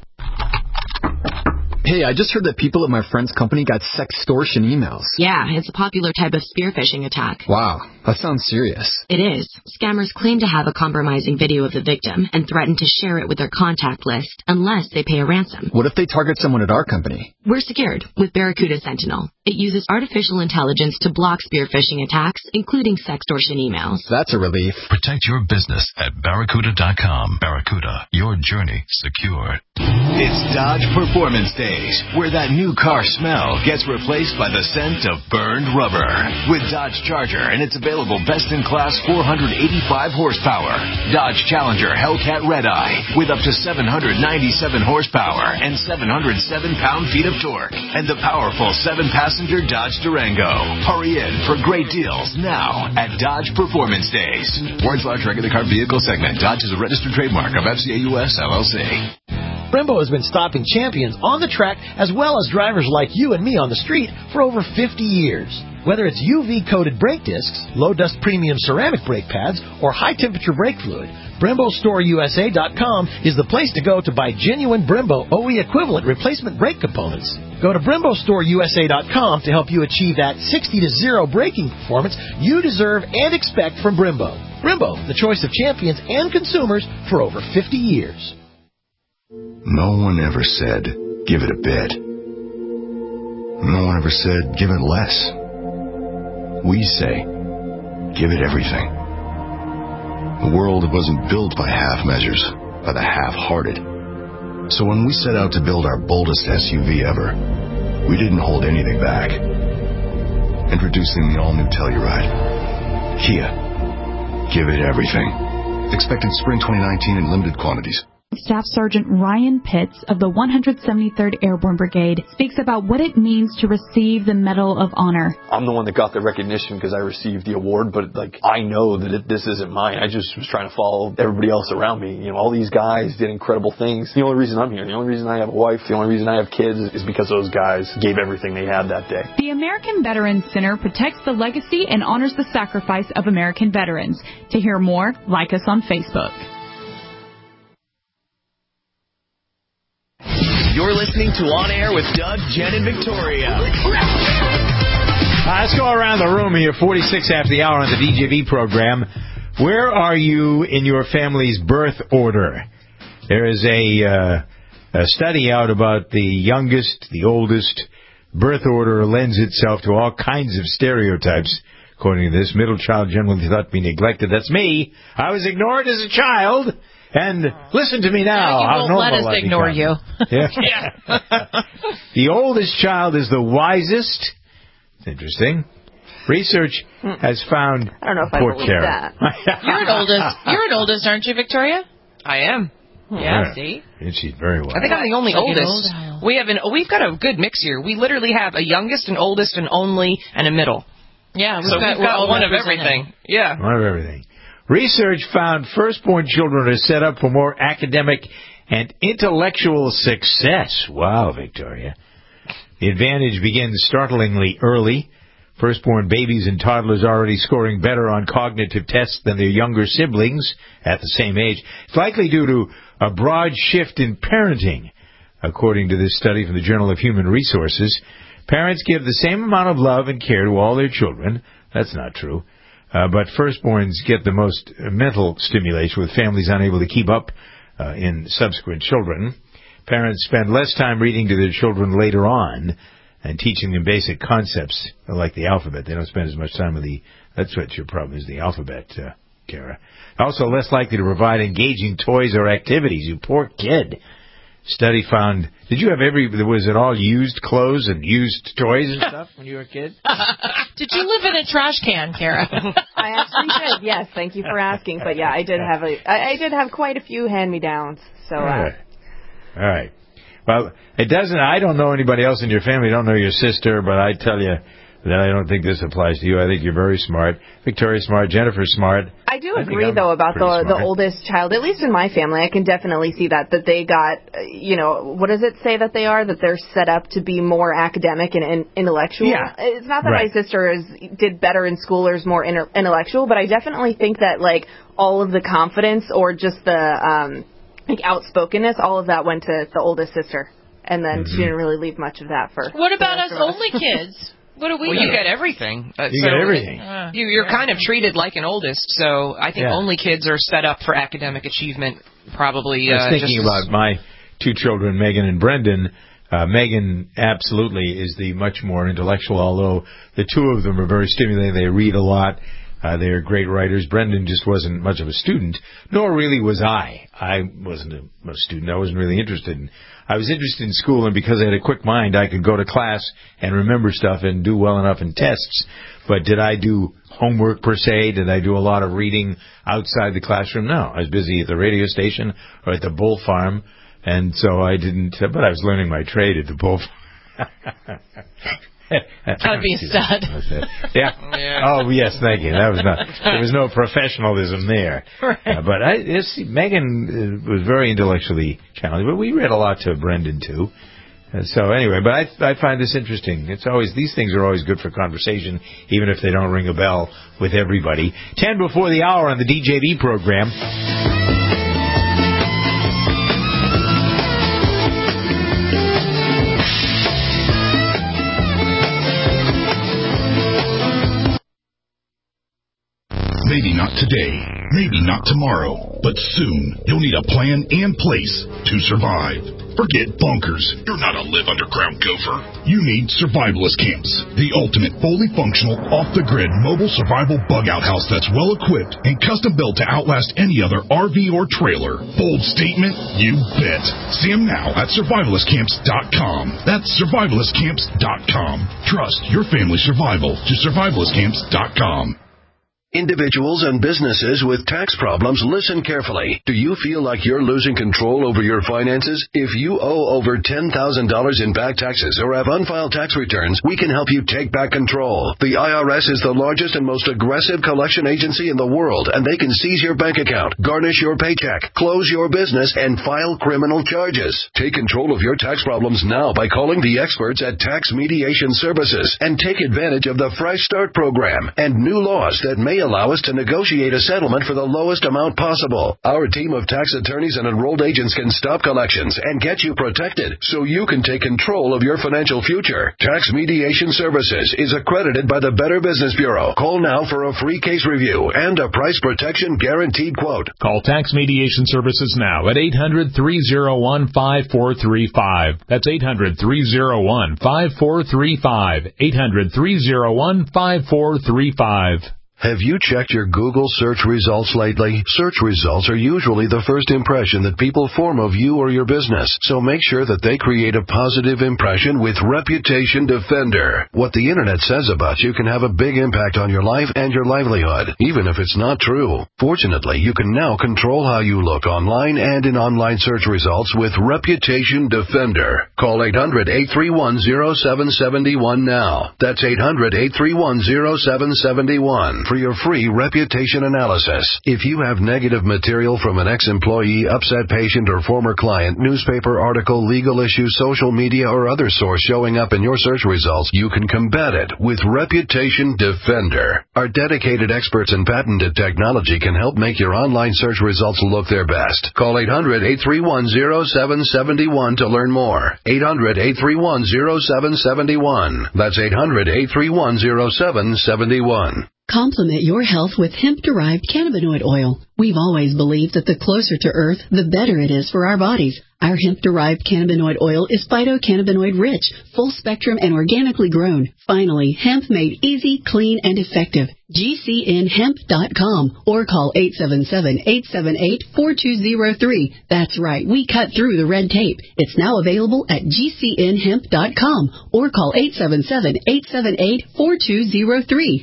Hey, I just heard that people at my friend's company got sextortion emails. Yeah, it's a popular type of spear phishing attack. Wow, that sounds serious. It is. Scammers claim to have a compromising video of the victim and threaten to share it with their contact list unless they pay a ransom. What if they target someone at our company? We're secured with Barracuda Sentinel. It uses artificial intelligence to block spear phishing attacks, including sextortion emails. That's a relief. Protect your business at barracuda dot com. Barracuda, your journey secure. It's Dodge Performance Days, where that new car smell gets replaced by the scent of burned rubber. With Dodge Charger and its available best-in-class four hundred eighty-five horsepower. Dodge Challenger Hellcat Red-Eye with up to seven hundred ninety-seven horsepower and seven hundred seven pound-feet of torque. And the powerful seven-passenger Dodge Durango. Hurry in for great deals now at Dodge Performance Days. Warren's large regular car vehicle segment. Dodge is a registered trademark of F C A U S L L C. Brembo has been stopping champions on the track as well as drivers like you and me on the street for over fifty years. Whether it's U V-coated brake discs, low-dust premium ceramic brake pads, or high-temperature brake fluid, Brembo Store U S A dot com is the place to go to buy genuine Brembo O E equivalent replacement brake components. Go to Brembo Store U S A dot com to help you achieve that sixty to zero braking performance you deserve and expect from Brembo. Brembo, the choice of champions and consumers for over fifty years. No one ever said, give it a bit. No one ever said, give it less. We say, give it everything. The world wasn't built by half measures, by the half-hearted. So when we set out to build our boldest S U V ever, we didn't hold anything back. Introducing the all-new Telluride. Kia. Give it everything. Expected spring twenty nineteen in limited quantities. Staff Sergeant Ryan Pitts of the one hundred seventy-third Airborne Brigade speaks about what it means to receive the Medal of Honor. I'm the one that got the recognition because I received the award, but like I know that it, this isn't mine. I just was trying to follow everybody else around me. You know, all these guys did incredible things. The only reason I'm here, the only reason I have a wife, the only reason I have kids is because those guys gave everything they had that day. The American Veterans Center protects the legacy and honors the sacrifice of American veterans. To hear more, like us on Facebook. You're listening to On Air with Doug, Jen, and Victoria. Uh, let's go around the room here, forty-six after the hour on the D J V program. Where are you in your family's birth order? There is a, uh, a study out about the youngest, the oldest. Birth order lends itself to all kinds of stereotypes. According to this, middle child generally thought to be neglected. That's me. I was ignored as a child. And listen to me now. now you won't let us ignore you. Yeah. yeah. The oldest child is the wisest. It's interesting. Research has found. I don't know if poor I believe Kara. that. You're an oldest. You're an oldest, aren't you, Victoria? I am. Yeah. Yeah. See. And she's very wise. I think I'm the only Like oldest. old we have an. We've got a good mix here. We literally have a youngest, an oldest, an only, and a middle. Yeah. We've so got, we've got one of represented. everything. Yeah. One of everything. Research found firstborn children are set up for more academic and intellectual success. Wow, Victoria. The advantage begins startlingly early. Firstborn babies and toddlers are already scoring better on cognitive tests than their younger siblings at the same age. It's likely due to a broad shift in parenting. According to this study from the Journal of Human Resources, parents give the same amount of love and care to all their children. That's not true. Uh, but firstborns get the most uh, mental stimulation, with families unable to keep up uh, in subsequent children. Parents spend less time reading to their children later on and teaching them basic concepts like the alphabet. They don't spend as much time with the... That's what your problem is, the alphabet, uh, Kara. Also less likely to provide engaging toys or activities. You poor kid. Study found... Did you have every... Was it all used clothes and used toys and stuff when you were a kid? Did you live in a trash can, Kara? I actually did. Yes, thank you for asking. But yeah, I did have a. I, I did have quite a few hand-me-downs. So. All Uh, right. All right. Well, it doesn't. I don't know anybody else in your family. I don't know your sister, but I tell you that I don't think this applies to you. I think you're very smart. Victoria's smart. Jennifer's smart. I do I think agree, I'm though, about the pretty the smart. oldest child. At least in my family, I can definitely see that that they got, uh, you know, what does it say that they are? That they're set up to be more academic and, and intellectual. Yeah. It's not that Right. my sister is did better in school or is more inter- intellectual, but I definitely think that like all of the confidence or just the um, like outspokenness, all of that went to the oldest sister, and then Mm-hmm. she didn't really leave much of that for. What about the us rest of only kids? What do we Well, get? you get everything. Uh, You so get everything. Uh, You, you're kind of treated like an oldest, so I think Yeah. only kids are set up for academic achievement. Probably. I was uh, thinking just about my two children, Megan and Brendan. Uh, Megan absolutely is the much more intellectual, although the two of them are very stimulating. They read a lot. Uh, they're great writers. Brendan just wasn't much of a student, nor really was I. I wasn't a, a student. I wasn't really interested in I was interested in school, and because I had a quick mind, I could go to class and remember stuff and do well enough in tests. But did I do homework per se? Did I do a lot of reading outside the classroom? No. I was busy at the radio station or at the bull farm, and so I didn't, but I was learning my trade at the bull farm. That would be a stud. Yeah. Yeah. Oh, yes, thank you. That was not, there was no professionalism there. Right. Uh, but I, it's, Megan uh, was very intellectually challenged, but we read a lot to Brendan, too. Uh, so anyway, but I, I find this interesting. It's always, these things are always good for conversation, even if they don't ring a bell with everybody. Ten before the hour on the D J V program. Maybe not today, maybe not tomorrow, but soon you'll need a plan in place to survive. Forget bunkers. You're not a live underground gopher. You need Survivalist Camps, the ultimate fully functional, off-the-grid mobile survival bug-out house that's well-equipped and custom-built to outlast any other R V or trailer. Bold statement? You bet. See them now at survivalist camps dot com. That's survivalist camps dot com. Trust your family's survival to survivalist camps dot com. Individuals and businesses with tax problems, listen carefully. Do you feel like you're losing control over your finances? If you owe over ten thousand dollars in back taxes or have unfiled tax returns, we can help you take back control. The I R S is the largest and most aggressive collection agency in the world, and they can seize your bank account, garnish your paycheck, close your business, and file criminal charges. Take control of your tax problems now by calling the experts at Tax Mediation Services and take advantage of the Fresh Start program and new laws that may allow us to negotiate a settlement for the lowest amount possible. Our team of tax attorneys and enrolled agents can stop collections and get you protected so you can take control of your financial future. Tax Mediation Services is accredited by the Better Business Bureau. Call now for a free case review and a price protection guaranteed quote. Call Tax Mediation Services now at eight hundred, three oh one, five four three five. That's eight hundred, three oh one, five four three five. eight hundred, three oh one, five four three five. Have you checked your Google search results lately? Search results are usually the first impression that people form of you or your business, so make sure that they create a positive impression with Reputation Defender. What the Internet says about you can have a big impact on your life and your livelihood, even if it's not true. Fortunately, you can now control how you look online and in online search results with Reputation Defender. Call eight hundred, eight three one, oh seven seven one now. That's eight hundred, eight three one, oh seven seven one. For your free reputation analysis. If you have negative material from an ex-employee, upset patient, or former client, newspaper article, legal issue, social media, or other source showing up in your search results, you can combat it with Reputation Defender. Our dedicated experts and patented technology can help make your online search results look their best. Call eight hundred, eight three one, oh seven seven one to learn more. eight hundred, eight three one, oh seven seven one. That's eight hundred, eight three one, oh seven seven one. Complement your health with hemp-derived cannabinoid oil. We've always believed that the closer to Earth, the better it is for our bodies. Our hemp-derived cannabinoid oil is phytocannabinoid-rich, full-spectrum, and organically grown. Finally, hemp made easy, clean, and effective. G C N hemp dot com or call eight seven seven, eight seven eight, four two zero three. That's right, we cut through the red tape. It's now available at G C N hemp dot com or call eight seven seven, eight seven eight, four two zero three.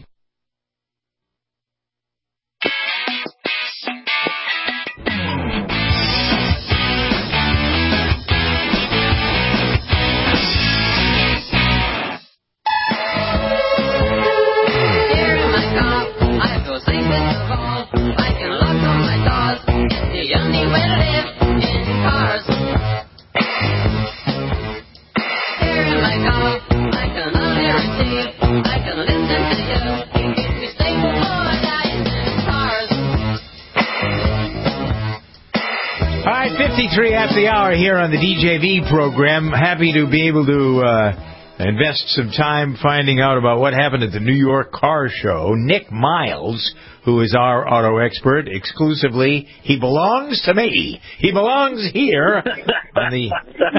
fifty-three after the hour here on the D J V program. Happy to be able to uh, invest some time finding out about what happened at the New York Car Show. Nick Miles, who is our auto expert exclusively, he belongs to me. He belongs here on the...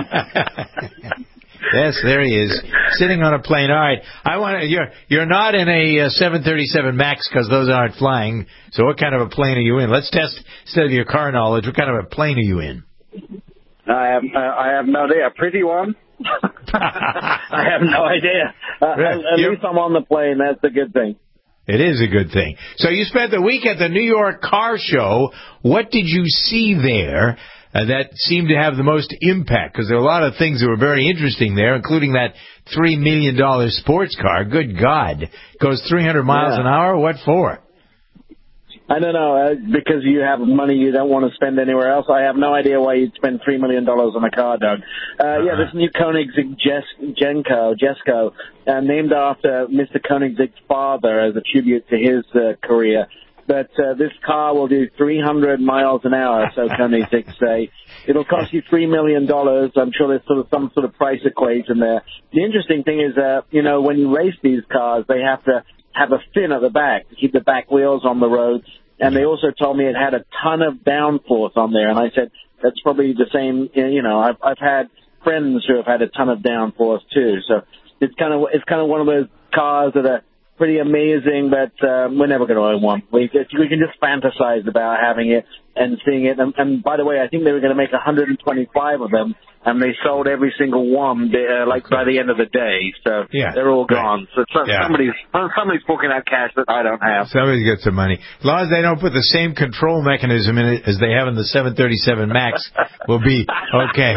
Yes, there he is, sitting on a plane. All right, I want to, you're you're not in a uh, seven thirty-seven MAX because those aren't flying. So what kind of a plane are you in? Let's test instead of your car knowledge. What kind of a plane are you in? I have uh, I have no idea. A pretty one. I have no idea. Uh, at, at least I'm on the plane. That's a good thing. It is a good thing. So you spent the week at the New York Car Show. What did you see there Uh, that seemed to have the most impact? Because there were a lot of things that were very interesting there, including that three million dollars sports car. Good God. Goes three hundred miles yeah. an hour? What for? I don't know. Uh, because you have money you don't want to spend anywhere else. I have no idea why you'd spend three million dollars on a car, Doug. Uh, uh-huh. Yeah, this new Koenigsegg Jes- Genco, Jesco, uh, named after Mister Koenigsegg's father as a tribute to his uh, career. But uh, this car will do three hundred miles an hour, so Koenigsegg say. It'll cost you three million dollars. I'm sure there's sort of some sort of price equation there. The interesting thing is, uh, you know, when you race these cars, they have to have a fin at the back to keep the back wheels on the road. And they also told me it had a ton of downforce on there. And I said, that's probably the same. You know, I've I've had friends who have had a ton of downforce too. So it's kind of it's kind of one of those cars that are pretty amazing, but um, we're never going to own one. We we can just fantasize about having it and seeing it. And, and by the way, I think they were going to make one hundred twenty-five of them, and they sold every single one uh, like by the end of the day. So yeah, they're all gone. Right. So, so yeah. somebody's somebody's forking out cash that I don't have. Somebody's got some money. As long as they don't put the same control mechanism in it as they have in the seven thirty-seven Max, we'll be okay.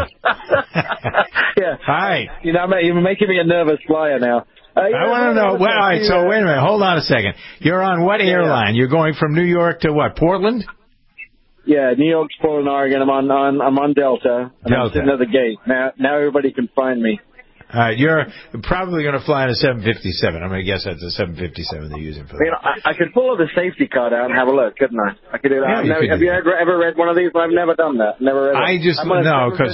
Yeah. Hi. You know, you're making me a nervous flyer now. Uh, yeah, I want to know. Well, all right, so wait a minute. Hold on a second. You're on what yeah, airline? You're going from New York to what? Portland? Yeah, New York, Portland, Oregon. I'm on, on I'm on Delta. And Delta. I'm sitting at the gate. Now, now everybody can find me. All right, you're probably going to fly in a seven fifty-seven. I'm going to guess that's a seven fifty-seven they're using for that. You know, I, I could pull the safety card out and have a look, couldn't I? I could do that. Yeah, I've you never, could have do you ever, ever read one of these? I've never done that. Never read I it. just no, because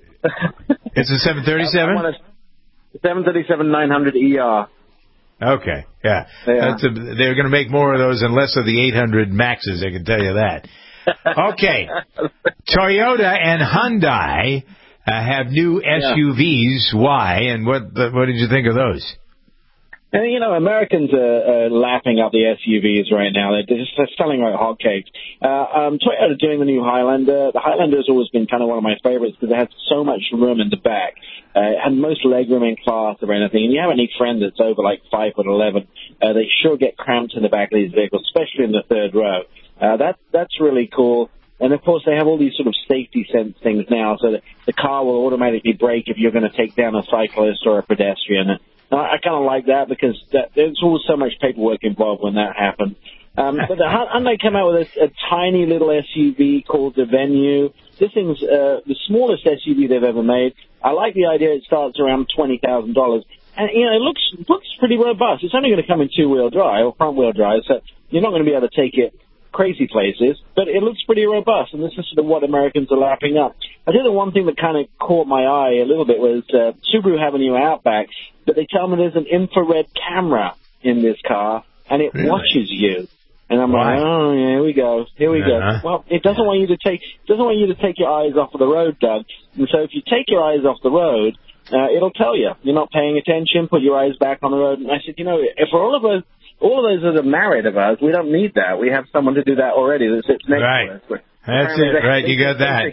it's a seven thirty-seven. I'm on a seven thirty-seven nine hundred E R. Okay, yeah. yeah. That's a, they're going to make more of those and less of the eight hundred Maxes, I can tell you that. Okay. Toyota and Hyundai uh, have new S U Vs. Yeah. Why? And what what did you think of those? And, you know, Americans are uh, lapping up the S U Vs right now. They're just they're selling like hotcakes. Uh, um, Toyota doing the new Highlander. The Highlander has always been kind of one of my favorites because it has so much room in the back. Uh, and most leg room in class or anything. And you have any friend that's over like five foot eleven, uh, they sure get cramped in the back of these vehicles, especially in the third row. Uh, that, that's really cool. And, of course, they have all these sort of safety sense things now, so that the car will automatically brake if you're going to take down a cyclist or a pedestrian. And I, I kind of like that because that, there's always so much paperwork involved when that happens. Um, but the Hyundai came out with a, a tiny little S U V called the Venue. This thing's uh, the smallest S U V they've ever made. I like the idea it starts around twenty thousand dollars. And, you know, it looks looks pretty robust. It's only going to come in two-wheel drive or front-wheel drive, so you're not going to be able to take it crazy places, but it looks pretty robust, and this is sort of what Americans are lapping up. I think the one thing that kind of caught my eye a little bit was uh, Subaru have a new Outback, but they tell me there's an infrared camera in this car, and it really? watches you. And I'm right. like, oh, yeah, here we go, here we uh-huh. go. Well, it doesn't want you to take doesn't want you to take your eyes off of the road, Doug. And so if you take your eyes off the road, uh, it'll tell you you're not paying attention. Put your eyes back on the road. And I said, you know, if for all of us. All of those that are married of us, we don't need that. We have someone to do that already that sits next right. to us. Right. That's it, they, right, you got that.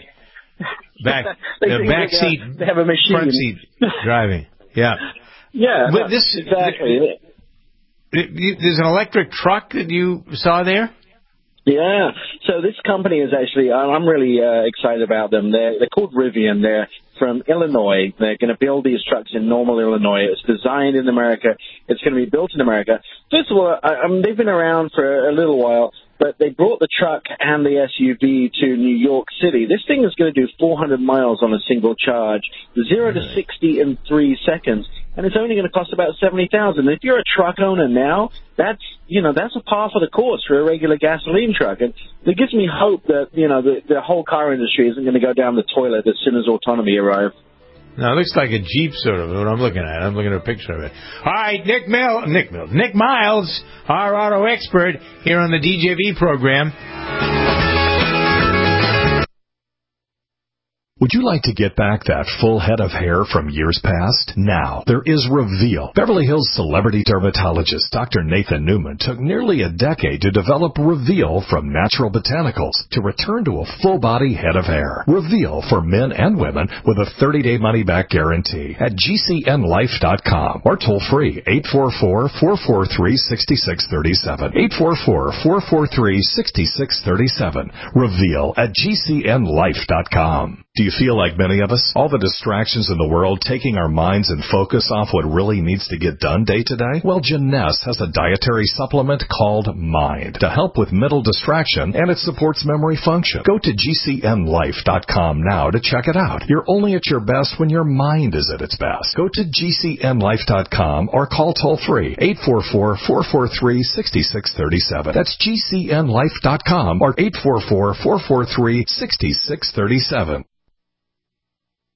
Back, the back seat, they have a machine. Front seat driving, yeah. Yeah, but this, exactly. There's an electric truck that you saw there? Yeah, so this company is actually, I'm really uh, excited about them. They're, they're called Rivian. They're from Illinois. They're going to build these trucks in Normal, Illinois. It's designed in America. It's going to be built in America. First of all, I, I mean, they've been around for a little while, but they brought the truck and the S U V to New York City. This thing is going to do four hundred miles on a single charge, zero to sixty in three seconds. And it's only going to cost about seventy thousand dollars. If you're a truck owner now, that's, you know, that's a par for the course for a regular gasoline truck. And it gives me hope that, you know, the, the whole car industry isn't going to go down the toilet as soon as autonomy arrives. No, it looks like a Jeep, sort of, what I'm looking at. I'm looking at a picture of it. All right, Nick Mill, Nick Mill, Nick Miles, our auto expert here on the D J V program. Would you like to get back that full head of hair from years past? Now, there is Reveal. Beverly Hills celebrity dermatologist Doctor Nathan Newman took nearly a decade to develop Reveal from natural botanicals to return to a full-body head of hair. Reveal for men and women with a thirty-day money-back guarantee at G C N life dot com or toll-free eight four four, four four three, six six three seven. eight four four, four four three, six six three seven. Reveal at G C N life dot com. Do you feel like many of us? All the distractions in the world taking our minds and focus off what really needs to get done day to day? Well, Jeunesse has a dietary supplement called Mind to help with mental distraction, and it supports memory function. Go to G C N life dot com now to check it out. You're only at your best when your mind is at its best. Go to G C N life dot com or call toll-free eight four four, four four three, six six three seven. That's G C N life dot com or eight four four, four four three, six six three seven.